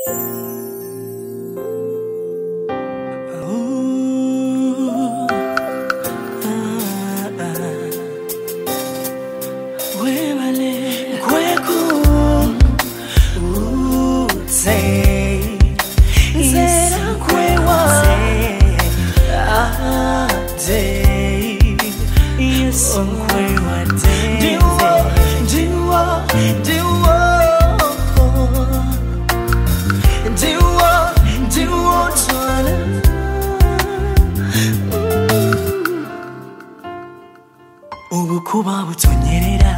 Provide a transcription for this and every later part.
Kuba butonyerera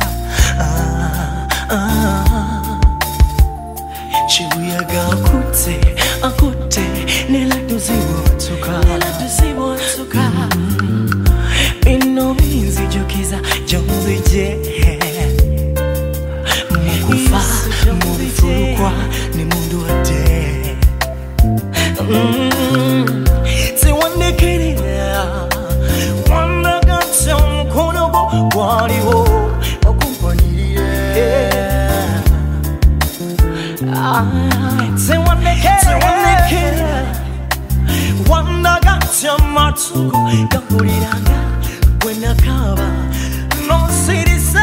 chibuyaga akute nelatuzibotuka ino binzi jokiza jonzije mukufa mufurukwa ni mundu ate siwandekerera wanagacha mkono waliwo okumpaniriye sewanekera wanagacha matugo gakuliranga gwenakaba nosirise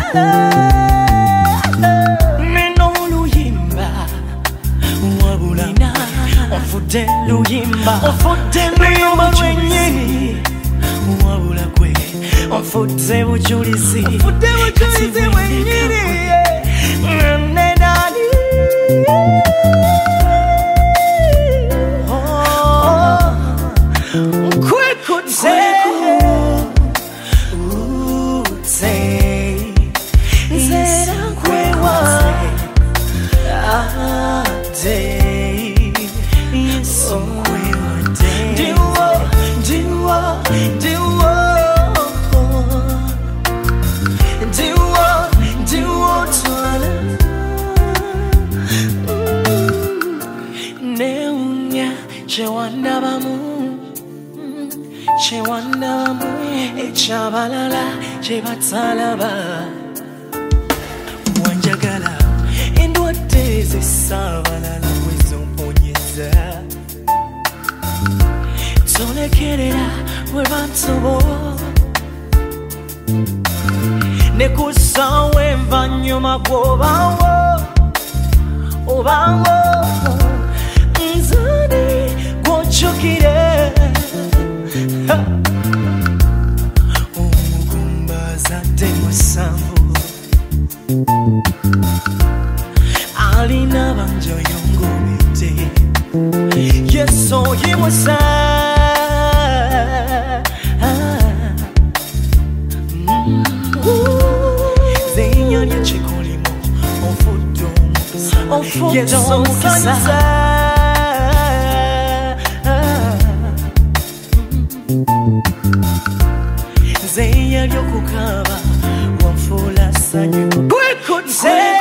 nino luyimba wabulina ofudde luyimba lwenyini wabula kwe ofudde bujulizi wenyini nenani kwekutse nzera kwewa yesu kwewa diwo twala neunya chewandabamu echabalala chebatsalaba wanjagala endwadde zisabalala wezomponyeza tolekerera webansobo nekusawe envanyuma gwobawo nzani gwochukire omugumbaza musanvu alina banjoyongobete yeso yimusa zenyanya chikolimo ofudo yeso mukisa zeya lyokukaba wafula sanyu kwekutse